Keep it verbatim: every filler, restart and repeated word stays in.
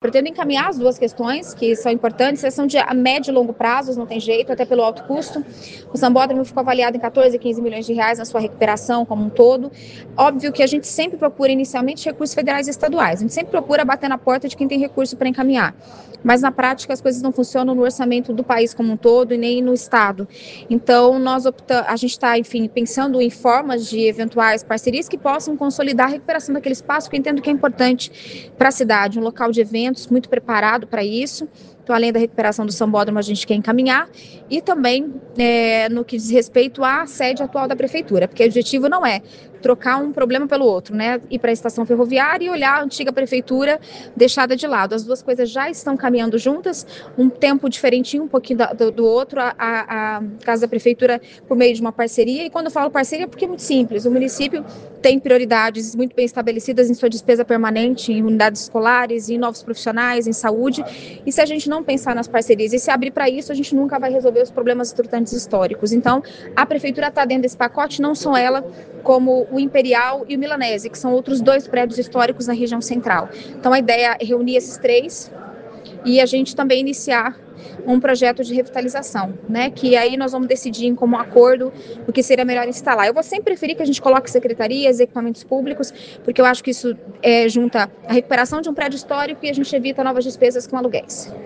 pretendo encaminhar as duas questões, que são importantes, são de a médio e longo prazos, não tem jeito, até pelo alto custo. O Sambódromo ficou avaliado em quatorze, quinze milhões de reais na sua recuperação como um todo. Óbvio que a gente sempre procura inicialmente recursos federais e estaduais, a gente sempre procura bater na porta de quem tem recurso para encaminhar, mas na prática as coisas não funcionam no orçamento do país como um todo e nem no estado. Então nós optamos, a gente está, enfim, pensando em formas de eventuais parcerias que possam consolidar a recuperação daquele espaço, que eu entendo que é importante para a cidade, um local de eventos muito preparado para isso. Então, além da recuperação do Sambódromo, a gente quer encaminhar, e também é, no que diz respeito à sede atual da prefeitura, porque o objetivo não é trocar um problema pelo outro, né? Ir para a estação ferroviária e olhar a antiga prefeitura deixada de lado. As duas coisas já estão caminhando juntas, um tempo diferentinho um pouquinho do, do outro, a, a, a Casa da Prefeitura por meio de uma parceria, e quando eu falo parceria é porque é muito simples, o município tem prioridades muito bem estabelecidas em sua despesa permanente, em unidades escolares, em novos profissionais, em saúde, e se a gente não pensar nas parcerias e se abrir para isso, a gente nunca vai resolver os problemas estruturantes históricos. Então, a prefeitura está dentro desse pacote, não só ela, como o Imperial e o Milanese, que são outros dois prédios históricos na região central. Então, a ideia é reunir esses três e a gente também iniciar um projeto de revitalização, né? Que aí nós vamos decidir em como acordo o que seria melhor instalar. Eu vou sempre preferir que a gente coloque secretarias, equipamentos públicos, porque eu acho que isso é, junta a recuperação de um prédio histórico e a gente evita novas despesas com aluguéis.